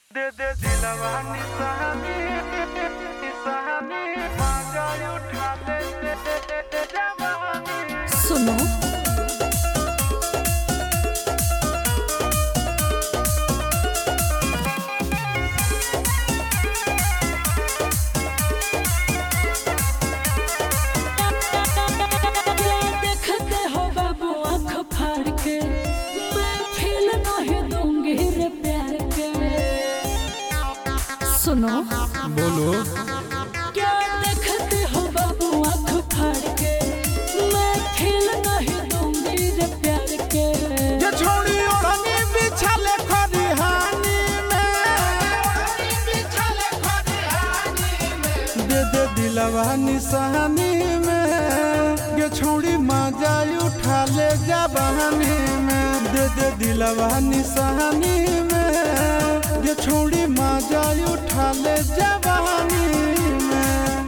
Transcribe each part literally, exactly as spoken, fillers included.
दे दे दिलवा निशानी निशानी मांगा उठा ले जवानी। सुनो देखते हो बाबू आँख फाड़ के, मैं फील नहीं दूंगी रे प्यार के। सुनो बोलो क्या देखते हो बाबू आँख फाड़ के, मैं फील नहीं दूंगी रे प्यार के। ये छोड़ी ओढ़नी बिछाले खरिहानी में, दे दे दिलवा निशानी में। ये छोड़ी मजा उठा ले जवानी में, दे दे दिलवा निशानी में। ये छोड़ी मजा उठा ले जवानी में।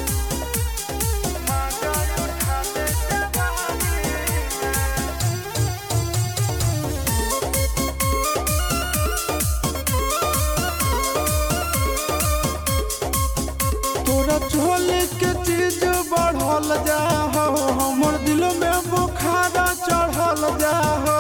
मांगा उठा ले जवानी। तोरा झोले के चीज बढ़ल जा हो, हमर दिल में बुखार चढ़ल जा हो।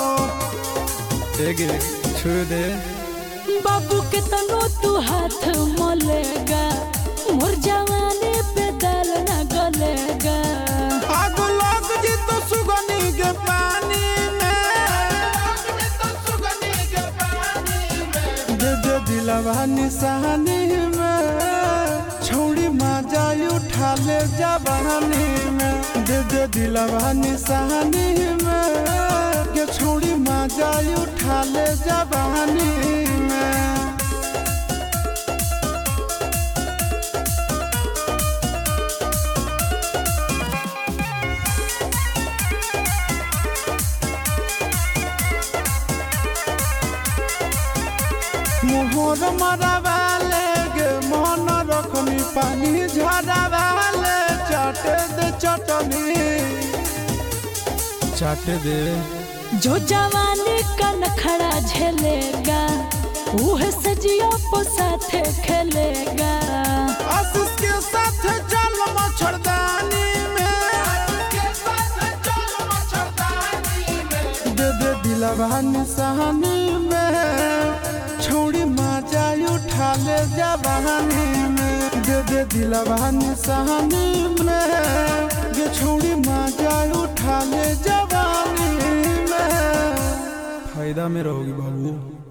देगे छू दे बाबू के तनो तू हाथ मोलेगा, मोर जवानी पे दाल न गलेगा। आग लग जी तो सुगनी के पानी में, दे दे दिलवा निशानी में। छोड़ी मजा उठा ले जवानी में, दे दे दिलवा निशानी में। ये छोड़ी मजा उठा ले जवानी में। मोहर मरवाले गे मन रखनी, पानी झरवाले चाटे दे चटनी चाटे दे। जो जवानी का नखड़ा झेलेगा, उहे सजियो पो साथे खेलेगा। आशीष के साथ चल मच्छरदानी में, दे दे दिलवा निशानी में। छोड़ी मजा उठा ले जवानी में, दे दे दिलवा निशानी में। ये छोड़ी मजा उठा ले जवानी में। फायदा में रहोगी बाबू।